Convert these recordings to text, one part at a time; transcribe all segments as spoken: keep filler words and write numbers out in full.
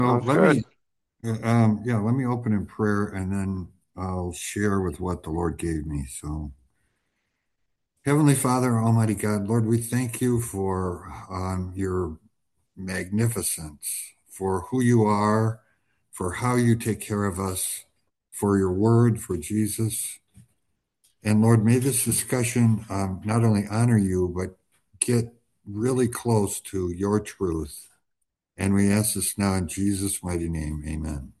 So Sounds let good. me, uh, um, yeah, let me open in prayer and then I'll share with what the Lord gave me. So, Heavenly Father, Almighty God, Lord, we thank you for um, your magnificence, for who you are, for how you take care of us, for your word, for Jesus. And Lord, may this discussion um, not only honor you, but get really close to your truth. And we ask this now in Jesus' mighty name. Amen.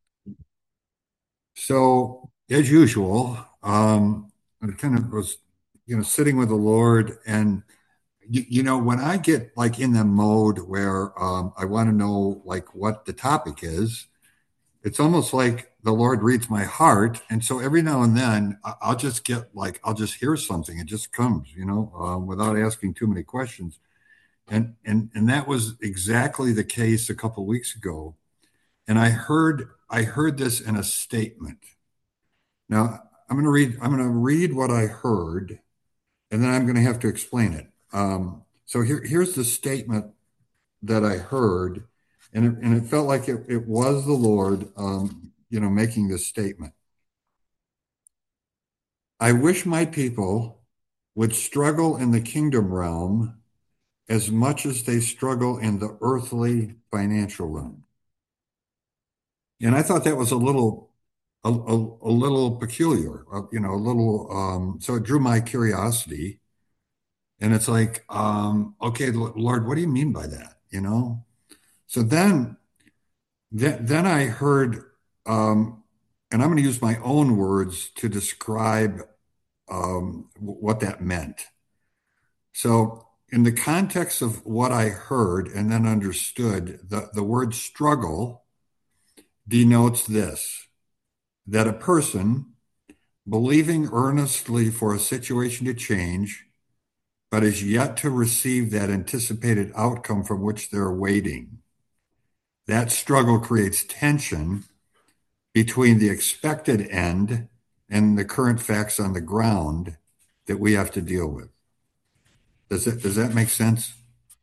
So, as usual, um, I kind of was, you know, sitting with the Lord, and you, you know, when I get like in the mode where um, I want to know like what the topic is, it's almost like the Lord reads my heart, and so every now and then I- I'll just get like I'll just hear something. It just comes, you know, um, without asking too many questions, and and and that was exactly the case a couple weeks ago. And I heard I heard this in a statement. Now, I'm going to read. I'm going to read what I heard, and then I'm going to have to explain it. Um, so here, here's the statement that I heard, and it, and it felt like it, it was the Lord, um, you know, making this statement. I wish my people would struggle in the kingdom realm as much as they struggle in the earthly financial realm. And I thought that was a little, a, a, a little peculiar, uh, you know, a little. Um, so it drew my curiosity. And it's like, um, okay, Lord, what do you mean by that? You know? So then, then, then I heard, um, and I'm going to use my own words to describe um, what that meant. So, in the context of what I heard and then understood, the, the word struggle denotes this, that a person believing earnestly for a situation to change but is yet to receive that anticipated outcome from which they're waiting. That struggle creates tension between the expected end and the current facts on the ground that we have to deal with. Does that, does that make sense?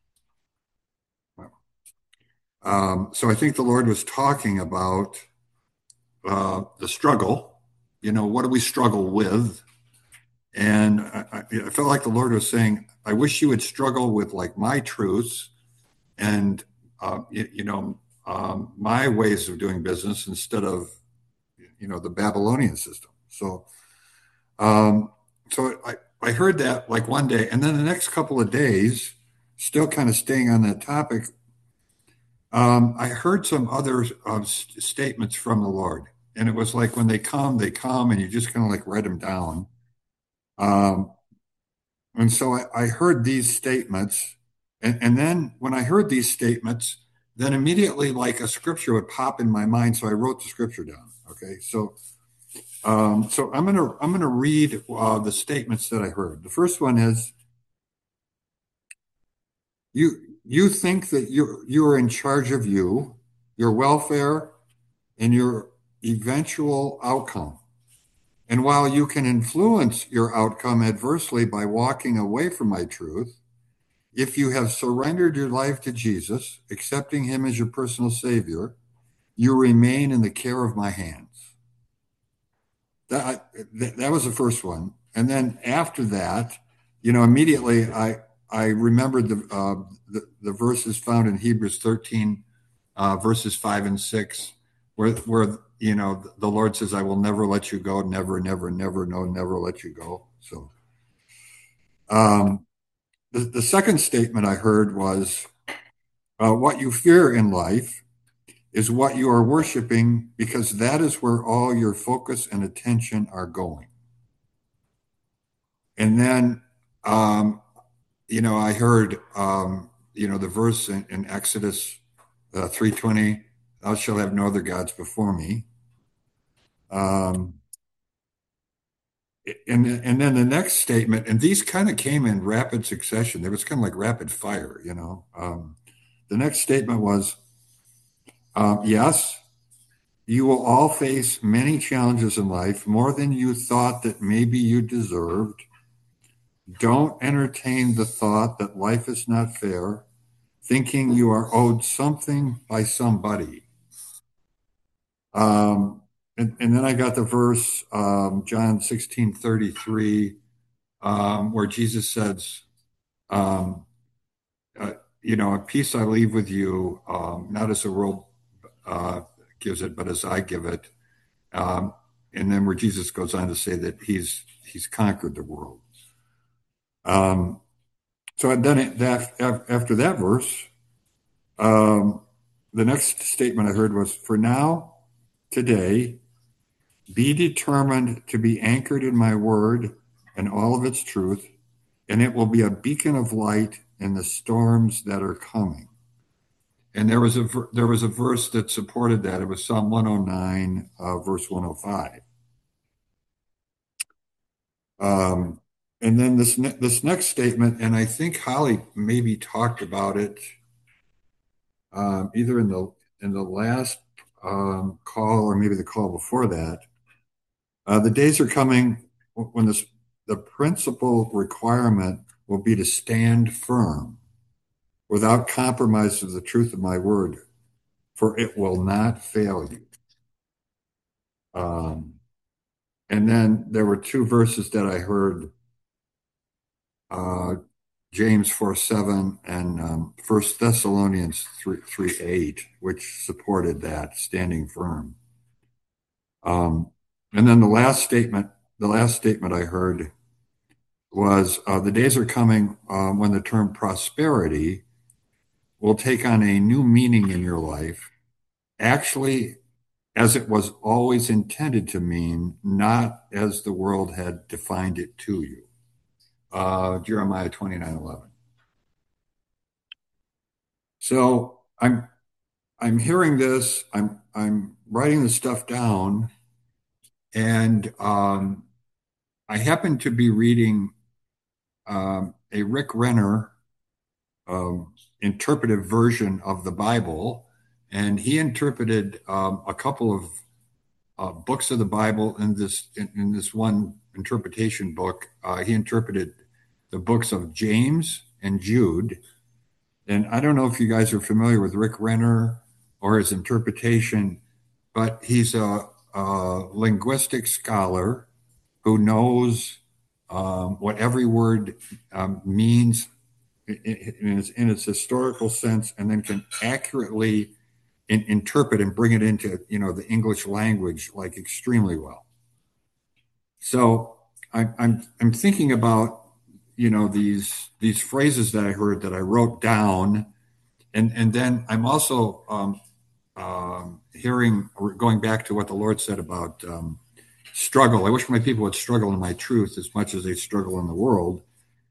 Um, so I think the Lord was talking about uh, the struggle. You know, what do we struggle with? And I, I felt like the Lord was saying, I wish you would struggle with like my truths and uh, you, you know um, my ways of doing business instead of you know the Babylonian system. So um, so I I heard that like one day, and then the next couple of days, still kind of staying on that topic. Um, I heard some other uh, st- statements from the Lord, and it was like when they come, they come, and you just kind of like write them down. Um, And so I, I heard these statements. And, and then when I heard these statements, then immediately like a scripture would pop in my mind. So I wrote the scripture down. Okay. So um, so I'm gonna I'm gonna read uh, the statements that I heard. The first one is you you think that you you are in charge of you, your welfare, and your eventual outcome. And while you can influence your outcome adversely by walking away from my truth, if you have surrendered your life to Jesus, accepting him as your personal savior, you remain in the care of my hands. That, that, that was the first one. And then after that, you know, immediately I, I remembered the, uh, the, the verses found in Hebrews thirteen, uh, verses five and six, where, where, you know, the Lord says, I will never let you go, never, never, never, no, never let you go. So, um, the, the second statement I heard was, Uh, what you fear in life is what you are worshiping because that is where all your focus and attention are going. And then, um, you know, I heard, um, you know, the verse in, in Exodus uh, three twenty, thou shalt have no other gods before me. Um, and, and then the next statement, and these kind of came in rapid succession. There was kind of like rapid fire, you know. Um, the next statement was, um, yes, you will all face many challenges in life, more than you thought that maybe you deserved. Don't entertain the thought that life is not fair, thinking you are owed something by somebody. Um, and, and then I got the verse, um, John sixteen thirty-three, um, where Jesus says, um, uh, you know, a peace I leave with you, um, not as the world uh, gives it, but as I give it. Um, and then where Jesus goes on to say that he's he's conquered the world. Um, so then it, that after that verse, um, the next statement I heard was, "For now, today, be determined to be anchored in my word and all of its truth, and it will be a beacon of light in the storms that are coming." And there was a there was a verse that supported that. It was Psalm one oh nine, uh, verse one oh five. Um, and then this ne this next statement, and I think Holly maybe talked about it um, either in the in the last um, call or maybe the call before that. Uh, the days are coming when this the principal requirement will be to stand firm without compromise of the truth of my word, for it will not fail you. Um, and then there were two verses that I heard, uh, James four seven and um, First Thessalonians three, three eight, which supported that standing firm. Um, and then the last statement, the last statement I heard was uh, the days are coming uh, when the term prosperity will take on a new meaning in your life, actually, as it was always intended to mean, not as the world had defined it to you. Uh, Jeremiah twenty-nine eleven. So I'm I'm hearing this, I'm I'm writing this stuff down, and um, I happen to be reading um, a Rick Renner um, interpretive version of the Bible, and he interpreted um, a couple of uh, books of the Bible in this in, in this one interpretation book. Uh, he interpreted the books of James and Jude, and I don't know if you guys are familiar with Rick Renner or his interpretation, but he's a, a linguistic scholar who knows um, what every word um, means in its, in its historical sense, and then can accurately in, interpret and bring it into you know the English language like extremely well. So I'm I'm I'm thinking about you know these these phrases that I heard that I wrote down, and and then I'm also um, um, hearing or going back to what the Lord said about um, struggle. I wish my people would struggle in my truth as much as they struggle in the world.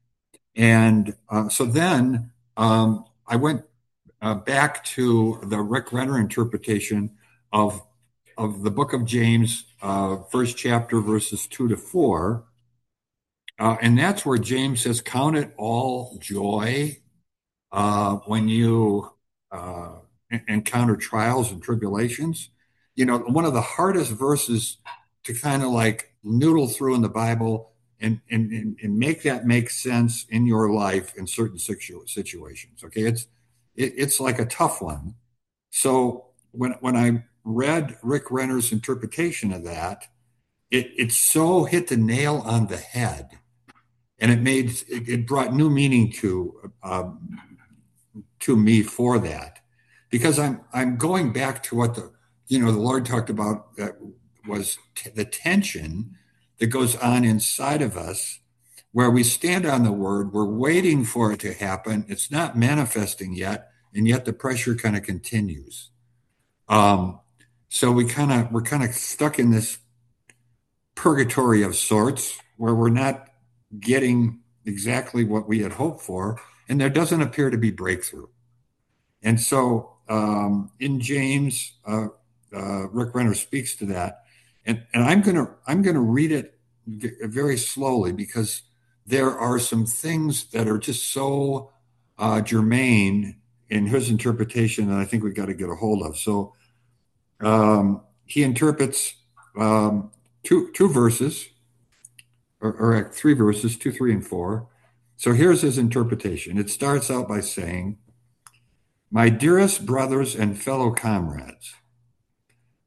And uh, so then um, I went uh, back to the Rick Renner interpretation of of the book of James, uh, first chapter, verses two to four, uh, and that's where James says, "Count it all joy uh, when you uh, encounter trials and tribulations." You know, one of the hardest verses to kind of like noodle through in the Bible and, and, and make that make sense in your life in certain situ- situations. Okay. It's, it, it's like a tough one. So when, when I read Rick Renner's interpretation of that, it, it so hit the nail on the head, and it made, it, it brought new meaning to, um, to me for that, because I'm I'm going back to what the you know the Lord talked about, that was t- the tension that goes on inside of us, where we stand on the word, we're waiting for it to happen, it's not manifesting yet, and yet the pressure kind of continues. Um, so we kind of we're kind of stuck in this purgatory of sorts where we're not getting exactly what we had hoped for, and there doesn't appear to be breakthrough. And so um, in James, uh, uh, Rick Renner speaks to that, and and I'm gonna I'm gonna read it very slowly, because there are some things that are just so uh, germane in his interpretation that I think we've got to get a hold of. So um, he interprets um, two two verses, or, or three verses, two, three, and four. So here's his interpretation. It starts out by saying, "My dearest brothers and fellow comrades,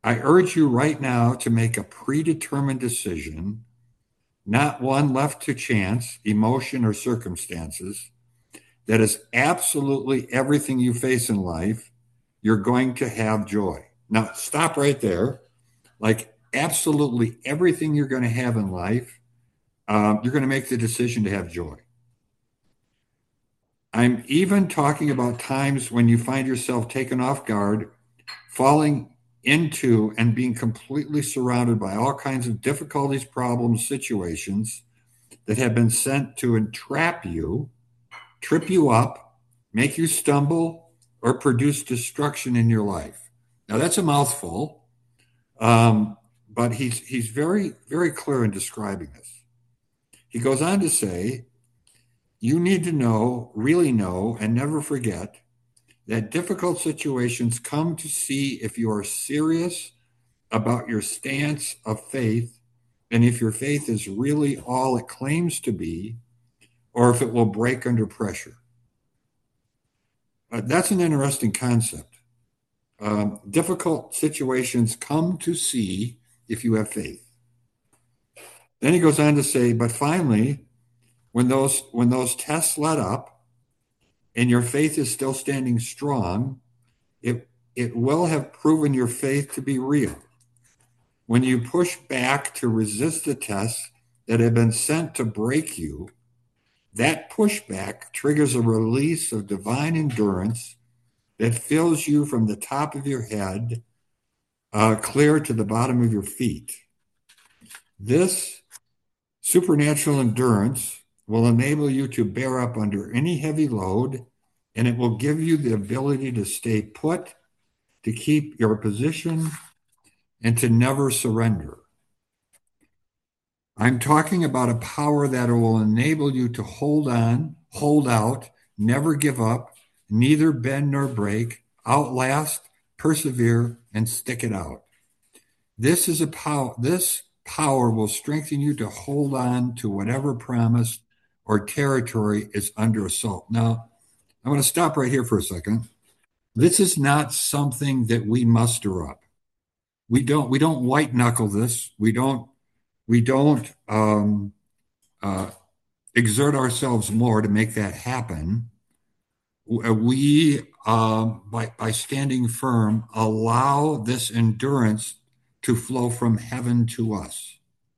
I urge you right now to make a predetermined decision, not one left to chance, emotion, or circumstances, that is absolutely everything you face in life, you're going to have joy. Now, stop right there. Like, absolutely everything you're going to have in life, um, you're going to make the decision to have joy. I'm even talking about times when you find yourself taken off guard, falling into and being completely surrounded by all kinds of difficulties, problems, situations that have been sent to entrap you, trip you up, make you stumble, or produce destruction in your life. Now, that's a mouthful, um, but he's, he's very, very clear in describing this. He goes on to say, you need to know, really know, and never forget that difficult situations come to see if you are serious about your stance of faith and if your faith is really all it claims to be, or if it will break under pressure. Uh, that's an interesting concept. Um, difficult situations come to see if you have faith. Then he goes on to say, but finally, when those when those tests let up and your faith is still standing strong, it it will have proven your faith to be real. When you push back to resist the tests that have been sent to break you, that pushback triggers a release of divine endurance that fills you from the top of your head uh, clear to the bottom of your feet. This supernatural endurance will enable you to bear up under any heavy load, and it will give you the ability to stay put, to keep your position, and to never surrender. I'm talking about a power that will enable you to hold on, hold out, never give up, neither bend nor break, outlast, persevere, and stick it out. This is a power, this power will strengthen you to hold on to whatever promise or territory is under assault. Now, I'm going to stop right here for a second. This is not something that we muster up. We don't we don't white knuckle this. We don't we don't um, uh, exert ourselves more to make that happen. We, um, by, by standing firm, allow this endurance to flow from heaven to us.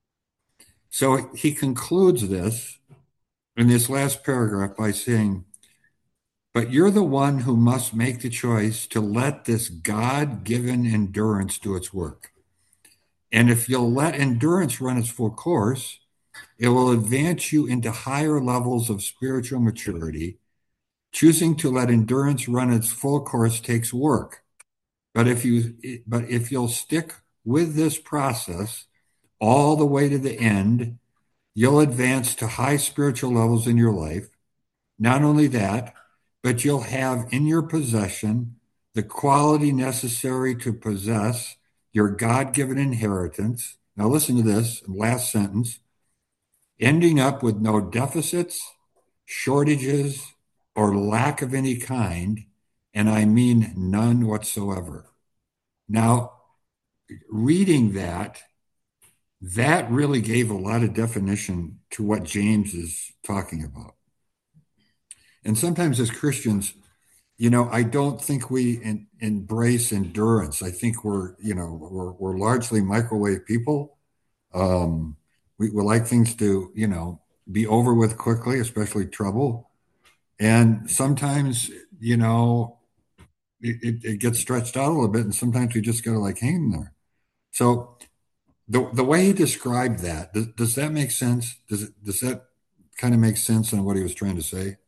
So he concludes this in this last paragraph by saying, but you're the one who must make the choice to let this God given endurance do its work. And if you'll let endurance run its full course, it will advance you into higher levels of spiritual maturity. Choosing to let endurance run its full course takes work. But if you but if you'll stick with this process all the way to the end, you'll advance to high spiritual levels in your life. Not only that, but you'll have in your possession the quality necessary to possess your God-given inheritance. Now listen to this, last sentence. Ending up with no deficits, shortages, or lack of any kind, and I mean none whatsoever. Now, reading that, that really gave a lot of definition to what James is talking about. And sometimes as Christians, you know, I don't think we in, embrace endurance. I think we're, you know, we're, we're largely microwave people. Um, we, we like things to, you know, be over with quickly, especially trouble. And sometimes, you know, it, it, it gets stretched out a little bit, and sometimes we just got to like hang in there. So the the way he described that, does, does that make sense? Does it does that kind of make sense on what he was trying to say?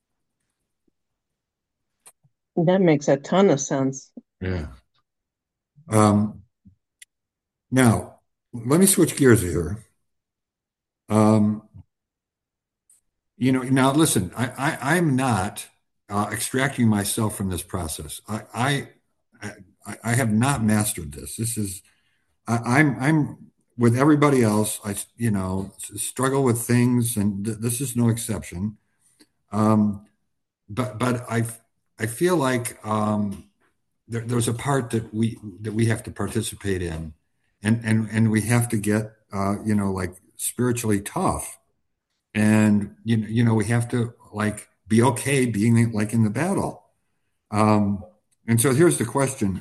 That makes a ton of sense. Yeah. Um, now, let me switch gears here. Um, you know, now listen, I, I I'm not uh, extracting myself from this process. I, I I I have not mastered this. This is I, I'm I'm with everybody else. I you know struggle with things, and th- this is no exception. Um, but but I I feel like um, there, there's a part that we that we have to participate in, and and and we have to get uh, you know like spiritually tough, and you know you know we have to like be okay being like in the battle. Um, and so here's the question: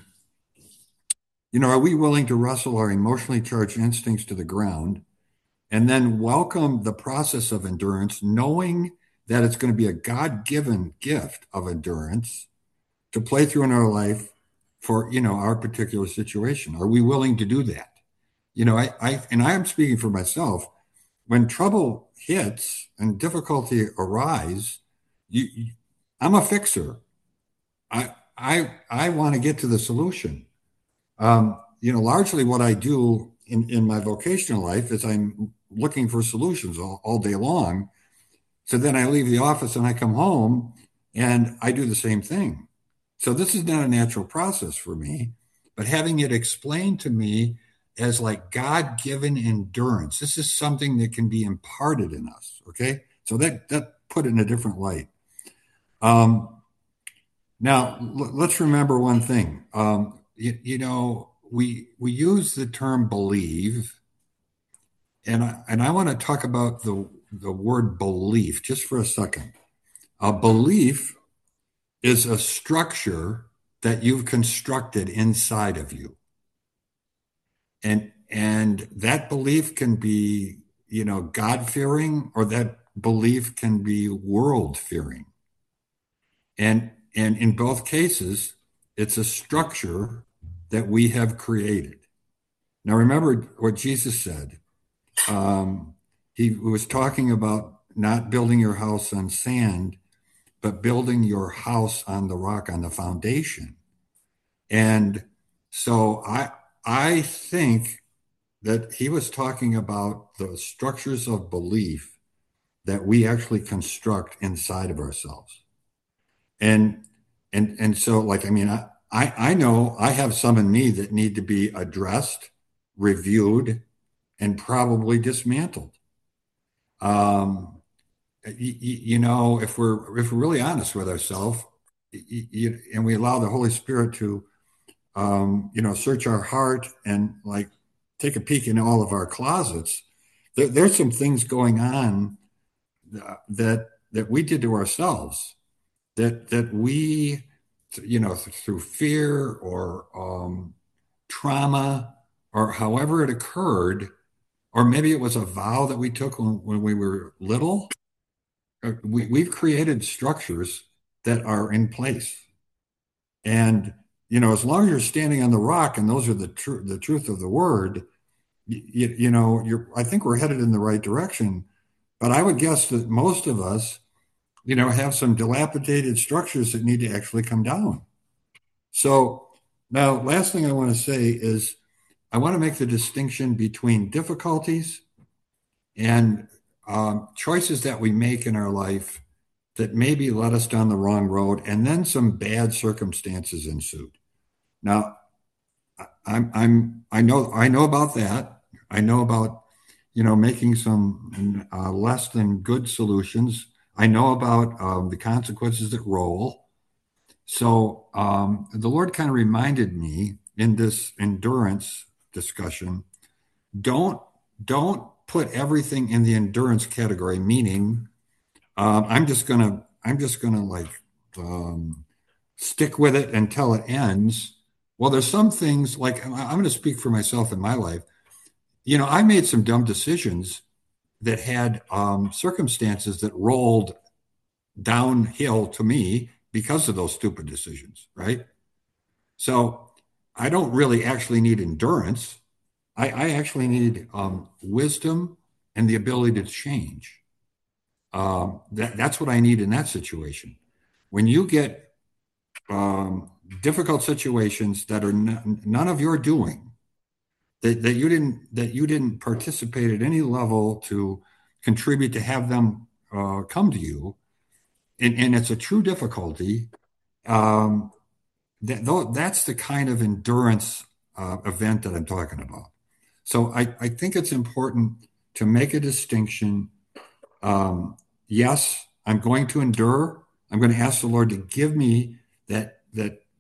you know, are we willing to wrestle our emotionally charged instincts to the ground and then welcome the process of endurance, knowing that it's going to be a God-given gift of endurance to play through in our life for, you know, our particular situation? Are we willing to do that? You know, I, I and I am speaking for myself. When trouble hits and difficulty arise, you, you I'm a fixer. I I I want to get to the solution. Um, you know, largely what I do in, in my vocational life is I'm looking for solutions all, all day long. So then I leave the office and I come home and I do the same thing. So this is not a natural process for me, but having it explained to me as like God given endurance, this is something that can be imparted in us. Okay. So that, that put it in a different light. Um, now, l- let's remember one thing. Um, you, you know, we we use the term believe, and I, and I want to talk about the the word belief just for a second. A belief is a structure that you've constructed inside of you, and and that belief can be, you know, God fearing, or that belief can be world fearing, and and in both cases, it's a structure that we have created. Now, remember what Jesus said. Um, he was talking about not building your house on sand, but building your house on the rock, on the foundation. And so I, I think that he was talking about the structures of belief that we actually construct inside of ourselves. And and and so, like, I mean, I, I I know I have some in me that need to be addressed, reviewed, and probably dismantled. Um, you, you know, if we're if we're really honest with ourselves, you, and we allow the Holy Spirit to, um, you know, search our heart and like take a peek in all of our closets, there, there's some things going on uh, that that we did to ourselves that that we, you know, through fear or um, trauma or however it occurred, or maybe it was a vow that we took when, when we were little. uh, We, we've created structures that are in place, and you know, as long as you're standing on the rock, and those are the truth, the truth of the word. You, you know, you're. I think we're headed in the right direction, but I would guess that most of us, you know, have some dilapidated structures that need to actually come down. So now, last thing I want to say is I want to make the distinction between difficulties and um, choices that we make in our life that maybe led us down the wrong road, and then some bad circumstances ensued. Now, I'm I'm I know I know about that. I know about, you know, making some uh, less than good solutions. I know about um, the consequences that roll. So um, the Lord kind of reminded me in this endurance discussion, don't don't put everything in the endurance category, meaning um, I'm just gonna I'm just gonna like um, stick with it until it ends. Well, there's some things like I'm going to speak for myself in my life. You know, I made some dumb decisions that had um, circumstances that rolled downhill to me because of those stupid decisions, right? So I don't really actually need endurance. I, I actually need um, wisdom and the ability to change. Um, that, that's what I need in that situation. When you get um, difficult situations that are n- none of your doing, that, that you didn't that you didn't participate at any level to contribute to have them uh, come to you, and, and it's a true difficulty. Um, that, though, that's the kind of endurance uh, event that I'm talking about. So I, I think it's important to make a distinction. Um, yes, I'm going to endure. I'm going to ask the Lord to give me that that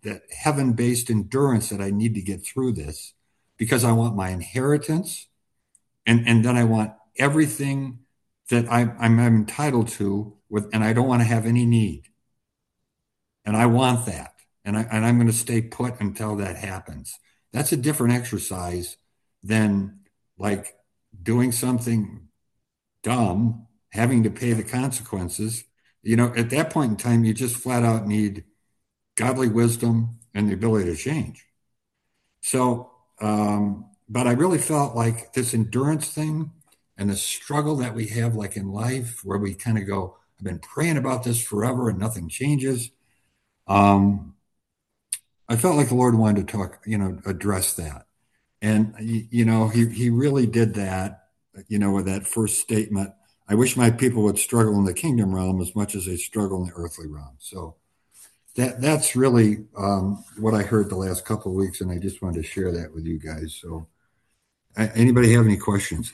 that heaven-based endurance that I need to get through this because I want my inheritance and, and then I want everything that I, I'm, I'm entitled to with, and I don't want to have any need. And I want that. And I, and I'm going to stay put until that happens. That's a different exercise than like doing something dumb, having to pay the consequences. You know, at that point in time, you just flat out need godly wisdom and the ability to change. So, um, but I really felt like this endurance thing and the struggle that we have, like in life, where we kind of go, I've been praying about this forever and nothing changes. Um, I felt like the Lord wanted to talk, you know, address that. And, you know, he, he really did that, you know, with that first statement. I wish my people would struggle in the kingdom realm as much as they struggle in the earthly realm. So that that's really um, what I heard the last couple of weeks, and I just wanted to share that with you guys. So, anybody have any questions?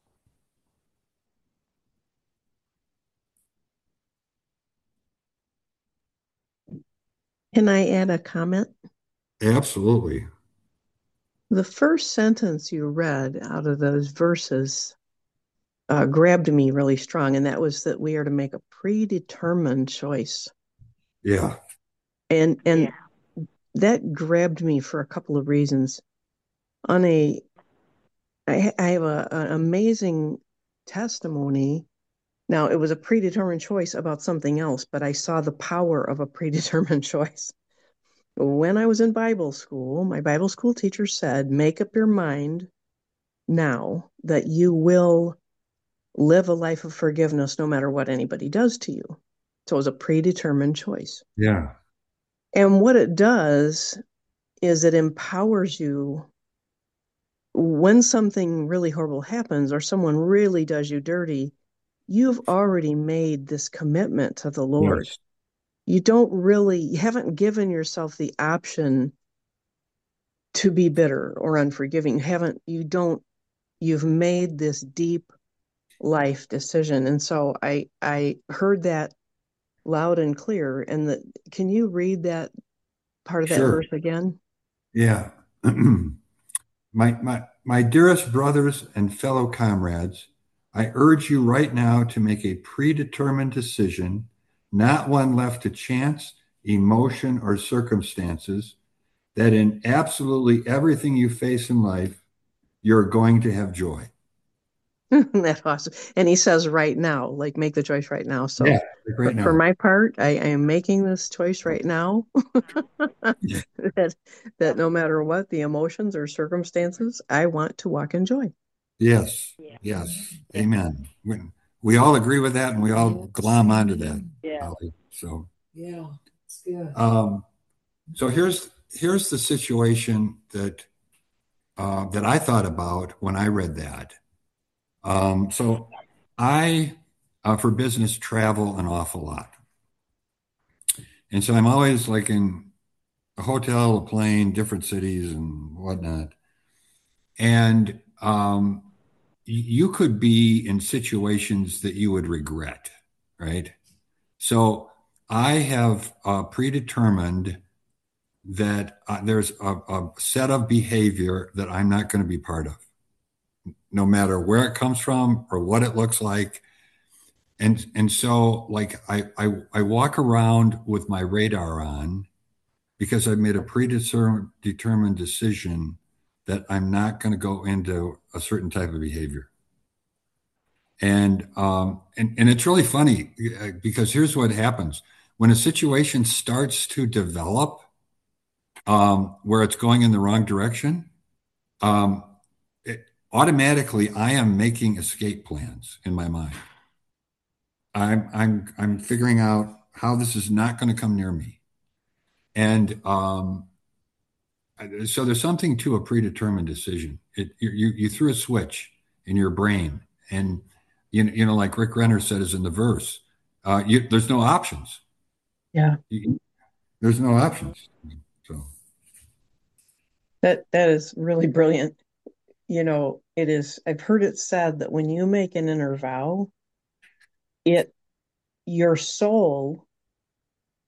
Can I add a comment? Absolutely. The first sentence you read out of those verses uh, grabbed me really strong, and that was that we are to make a predetermined choice. Yeah. And and yeah. That grabbed me for a couple of reasons. On a, I, I have a, an amazing testimony. Now, it was a predetermined choice about something else, but I saw the power of a predetermined choice. When I was in Bible school, my Bible school teacher said, make up your mind now that you will live a life of forgiveness no matter what anybody does to you. So it was a predetermined choice. Yeah. And what it does is it empowers you when something really horrible happens or someone really does you dirty. You've already made this commitment to the Lord. Yes. You don't really, you haven't given yourself the option to be bitter or unforgiving. You haven't, you don't, you've made this deep life decision. And so I, I heard that loud and clear. And the, can you read that part of that Sure. verse again? Yeah. my, my, my dearest brothers and fellow comrades, I urge you right now to make a predetermined decision, not one left to chance, emotion, or circumstances, that in absolutely everything you face in life, you're going to have joy. That's awesome. And he says right now, like make the choice right now. Yeah, So like for, right for now. my part, I, I am making this choice right now that that no matter what the emotions or circumstances, I want to walk in joy. Yes, yes, amen. We, we all agree with that, and we all glom onto that. Yeah. Holly. So, Yeah, it's good. um, so here's here's the situation that uh, that I thought about when I read that. Um, so, I uh, for business travel an awful lot, and so I'm always like in a hotel, a plane, different cities, and whatnot. And um, you could be in situations that you would regret, right? So I have uh, predetermined that uh, there's a, a set of behavior that I'm not going to be part of, no matter where it comes from or what it looks like. And and so like I I, I walk around with my radar on because I've made a predetermined decision that I'm not going to go into a certain type of behavior. And um, and and it's really funny uh, because here's what happens when a situation starts to develop um, where it's going in the wrong direction. Um, it, automatically, I am making escape plans in my mind. I'm I'm I'm figuring out how this is not going to come near me, and um, so there's something to a predetermined decision. It you you you threw a switch in your brain, and you know, you know like Rick Renner says in the verse, uh, you, there's no options. Yeah. You, there's no options. So That that is really brilliant. You know, it is, I've heard it said that when you make an inner vow, it your soul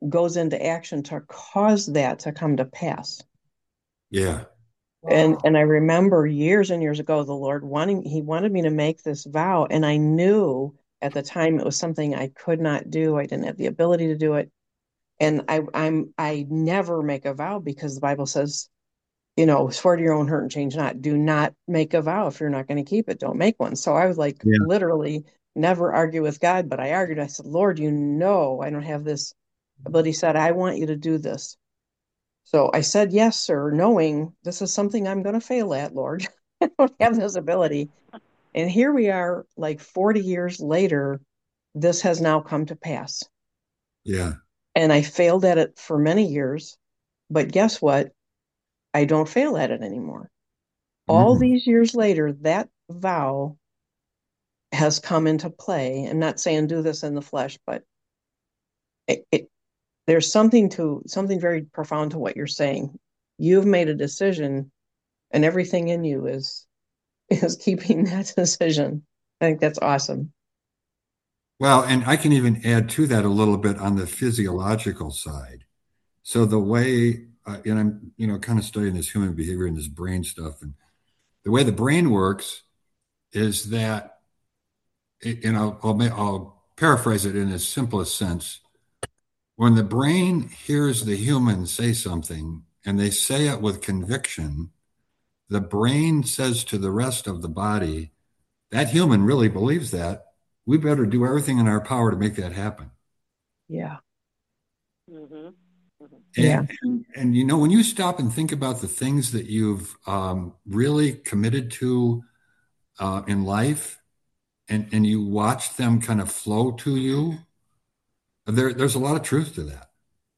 goes into action to cause that to come to pass. Yeah. And Wow. and I remember years and years ago, the Lord wanting, he wanted me to make this vow. And I knew at the time it was something I could not do. I didn't have the ability to do it. And I I'm I never make a vow because the Bible says, you know, swear to your own hurt and change not. Do not make a vow if you're not going to keep it. Don't make one. So I was like, Yeah. literally never argue with God, but I argued. I said, Lord, you know, I don't have this. But he said, I want you to do this. So I said, yes, sir, knowing this is something I'm going to fail at, Lord. I don't have this ability. And here we are, like forty years later, this has now come to pass. Yeah. And I failed at it for many years. But guess what? I don't fail at it anymore. All Mm. these years later, that vow has come into play. I'm not saying do this in the flesh, but it, it, there's something to something very profound to what you're saying. You've made a decision, and everything in you is is keeping that decision. I think that's awesome. Well, and I can even add to that a little bit on the physiological side. So the way, uh, and I'm, you know, kind of studying this human behavior and this brain stuff, and the way the brain works is that, you know, I'll, I'll paraphrase it in its simplest sense. When the brain hears the human say something and they say it with conviction, the brain says to the rest of the body, that human really believes that. We better do everything in our power to make that happen. Yeah. Mm-hmm. Mm-hmm. Yeah. And, and, and, you know, when you stop and think about the things that you've um, really committed to uh, in life, and, and you watch them kind of flow to you, there, there's a lot of truth to that.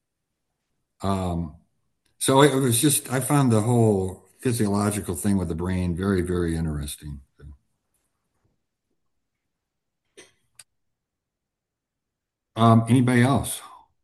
Um, so it was just, I found the whole physiological thing with the brain very, very interesting. Um, anybody else?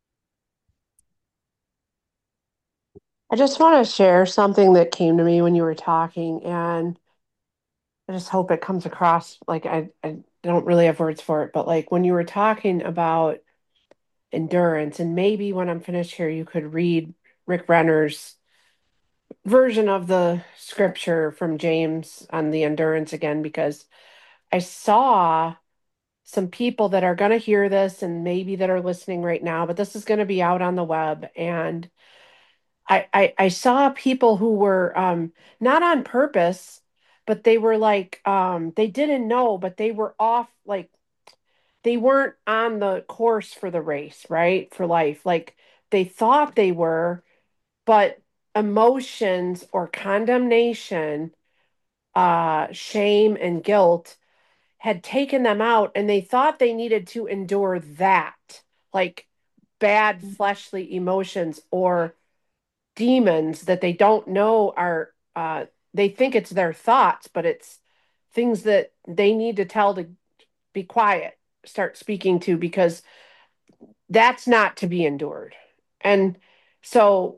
I just want to share something that came to me when you were talking, and I just hope it comes across like I, I don't really have words for it, but like when you were talking about endurance, and maybe when I'm finished here, you could read Rick Renner's version of the scripture from James on the endurance again, because I saw some people that are going to hear this and maybe that are listening right now, but this is going to be out on the web. And I, I, I saw people who were um, not on purpose, but they were like, um, they didn't know, but they were off, like, they weren't on the course for the race, right? For life. Like, they thought they were, but emotions or condemnation, uh, shame, and guilt had taken them out, and they thought they needed to endure that, like bad fleshly emotions or demons that they don't know are, uh, they think it's their thoughts, but it's things that they need to tell to be quiet, start speaking to, because that's not to be endured. And so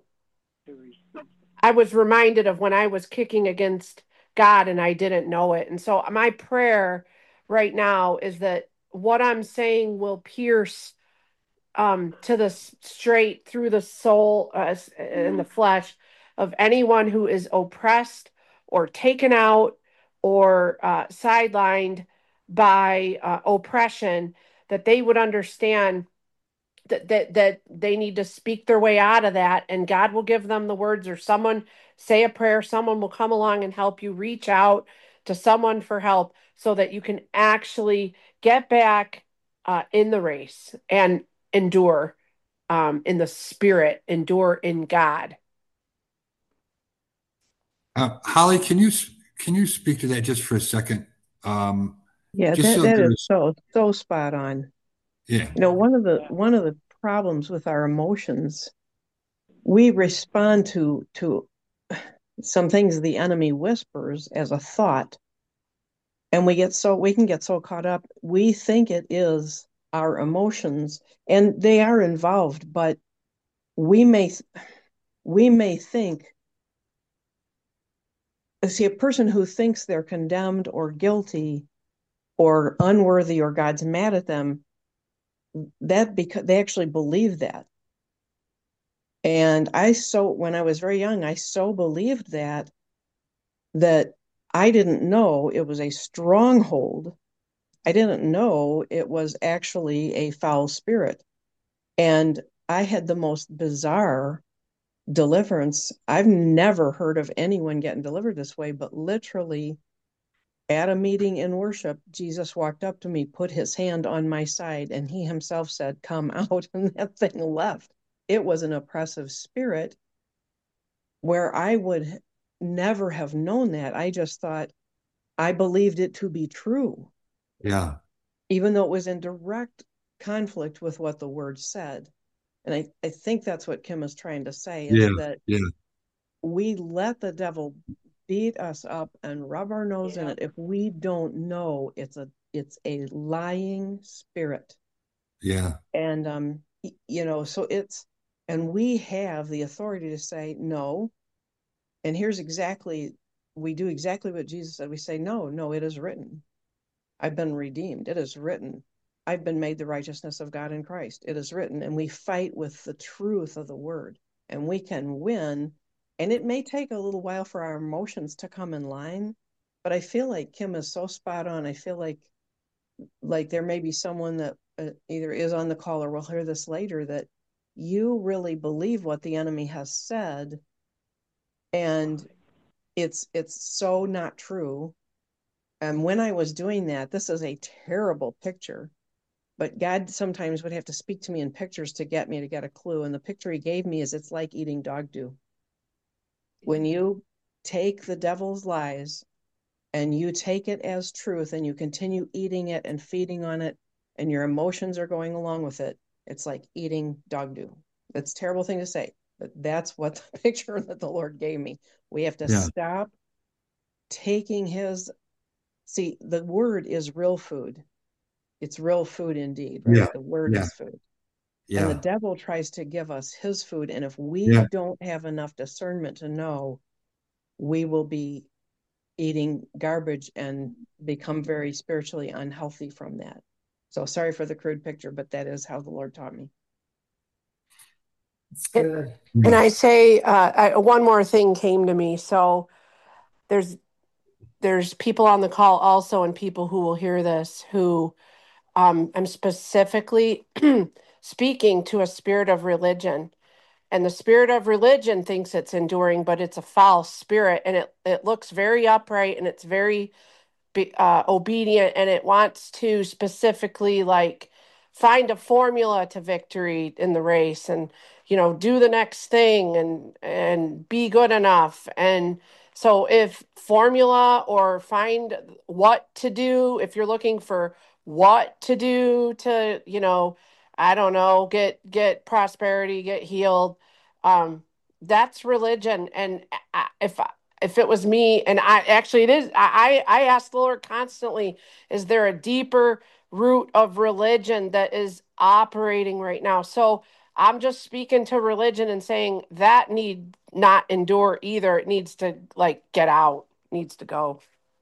I was reminded of when I was kicking against God and I didn't know it. And so my prayer right now is that what I'm saying will pierce um, to the straight through the soul uh, and the flesh of anyone who is oppressed or taken out or uh, sidelined by uh, oppression, that they would understand that, that that they need to speak their way out of that, and God will give them the words, or someone say a prayer, someone will come along and help you reach out to someone for help so that you can actually get back uh, in the race and endure um, in the spirit, endure in God. Uh, Holly, can you can you speak to that just for a second? Um, Yeah, just that so that is there's, so so spot on. yeah, You know, one of the one of the problems with our emotions, we respond to to some things the enemy whispers as a thought, and we get so we can get so caught up. We think it is our emotions, and they are involved, but we may we may think, see, a person who thinks they're condemned or guilty or unworthy or God's mad at them, that because they actually believe that. And I so, when I was very young, I so believed that, that I didn't know it was a stronghold. I didn't know it was actually a foul spirit. And I had the most bizarre deliverance. I've never heard of anyone getting delivered this way, but literally at a meeting in worship, Jesus walked up to me, put his hand on my side, and he himself said, "Come out," and that thing left. It was an oppressive spirit where I would never have known that. I just thought I believed it to be true. Yeah. Even though it was in direct conflict with what the word said. And I, I think that's what Kim is trying to say, is Yeah. that Yeah. we let the devil beat us up and rub our nose yeah. in it if we don't know it's a it's a lying spirit. Yeah. And um you know, so it's, and we have the authority to say no. And here's exactly, we do exactly what Jesus said. We say, no, no, it is written. I've been redeemed. It is written. I've been made the righteousness of God in Christ. It is written. And we fight with the truth of the word, and we can win. And it may take a little while for our emotions to come in line, but I feel like Kim is so spot on. I feel like, like there may be someone that uh, either is on the call or will hear this later, that you really believe what the enemy has said, and it's it's so not true. And when I was doing that, this is a terrible picture, but God sometimes would have to speak to me in pictures to get me to get a clue. And the picture he gave me is, it's like eating dog dew. When you take the devil's lies and you take it as truth and you continue eating it and feeding on it, and your emotions are going along with it, it's like eating dog dew. That's a terrible thing to say, but that's what the picture that the Lord gave me. We have to yeah. stop taking his, see, the word is real food. It's real food indeed, right? Yeah. The word yeah. is food. Yeah. And the devil tries to give us his food. And if we yeah. don't have enough discernment to know, we will be eating garbage and become very spiritually unhealthy from that. So sorry for the crude picture, but that is how the Lord taught me. It's good. And I say, uh, I, one more thing came to me. So there's there's people on the call also, and people who will hear this, who um, I'm specifically speaking to a spirit of religion. And the spirit of religion thinks it's enduring, but it's a false spirit. And it, it looks very upright, and it's very be, uh, obedient, and it wants to specifically like find a formula to victory in the race, and you know, do the next thing, and and be good enough. And so if formula, or find what to do, if you're looking for what to do to, you know, I don't know, get get prosperity, get healed, um that's religion. And I- if if it was me, and I actually, it is, I, I ask the Lord constantly, is there a deeper root of religion that is operating right now? So I'm just speaking to religion and saying that need not endure either. It needs to like get out, needs to go.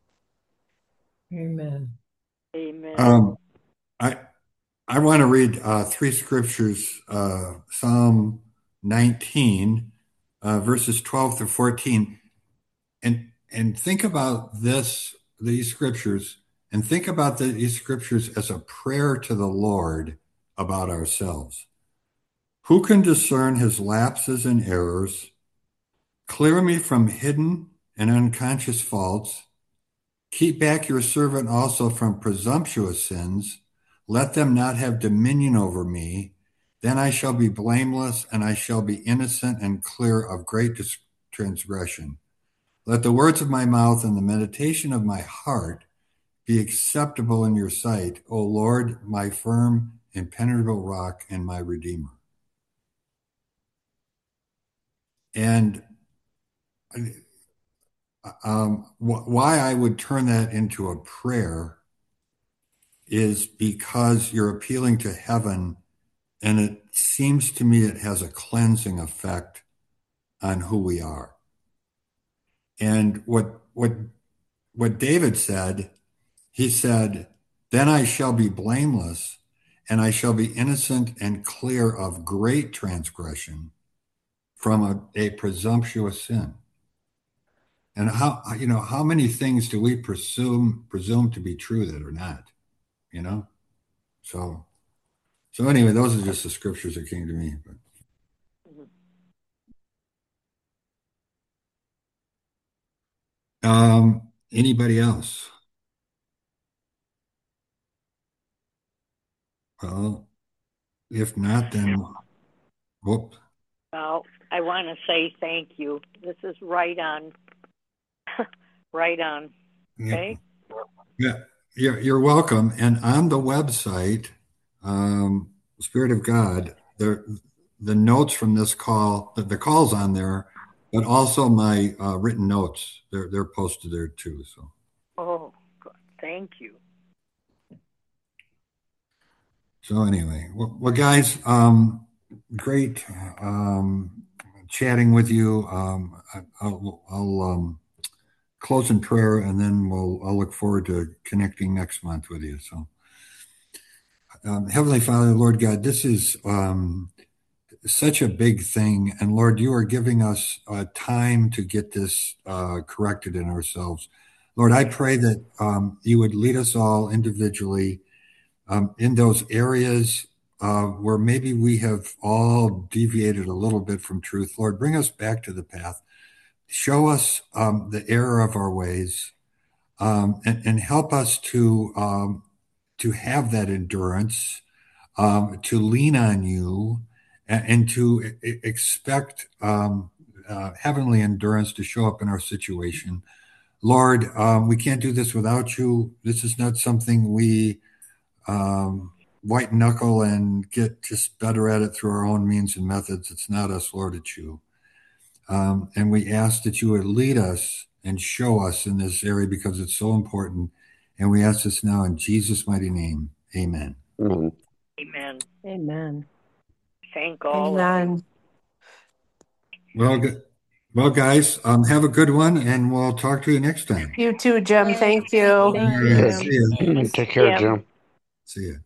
Amen. Amen. Um, I I want to read uh, three scriptures, uh, Psalm nineteen, uh, verses twelve through fourteen. And and think about this, these scriptures, and think about the, these scriptures as a prayer to the Lord about ourselves. Who can discern his lapses and errors? Clear me from hidden and unconscious faults. Keep back your servant also from presumptuous sins. Let them not have dominion over me. Then I shall be blameless, and I shall be innocent and clear of great transgression. Let the words of my mouth and the meditation of my heart be acceptable in your sight, O Lord, my firm, impenetrable rock and my redeemer. And um, wh- why I would turn that into a prayer is because you're appealing to heaven, and it seems to me it has a cleansing effect on who we are. And what what what David said, he said, "Then I shall be blameless, and I shall be innocent and clear of great transgression." from a, a presumptuous sin. And how, you know, how many things do we presume presume to be true that are not, you know? So, so anyway, those are just the scriptures that came to me. But. Um, anybody else? Well, if not, then whoop. Well, I want to say thank you. This is right on. Right on. Okay. Yeah, yeah, you're, you're welcome. And on the website, um, Spirit of God, there, the notes from this call, the, the call's on there, but also my uh, written notes, they're they're posted there too. So. Oh, good. Thank you. So anyway, well, well guys, um, great um, chatting with you. Um, I, I'll, I'll um, close in prayer, and then we'll I'll look forward to connecting next month with you. So, um, Heavenly Father, Lord God, this is um, such a big thing, and Lord, you are giving us uh, time to get this uh, corrected in ourselves. Lord, I pray that um, you would lead us all individually um, in those areas uh, where maybe we have all deviated a little bit from truth. Lord, bring us back to the path. Show us um, the error of our ways, um, and, and help us to um, to have that endurance, um, to lean on you, and, and to e- expect um, uh, heavenly endurance to show up in our situation. Lord, um, we can't do this without you. This is not something we um, white knuckle and get just better at it through our own means and methods. It's not us, Lord, it's you. Um, and we ask that you would lead us and show us in this area because it's so important. And we ask this now in Jesus' mighty name. Amen. Amen. Amen. Thank all of Amen. you. Well, good. Well, guys, um, have a good one, and we'll talk to you next time. You too, Jim. Thank you. All Thank you, right, Jim. see you. Take care, Jim. Jim. See you.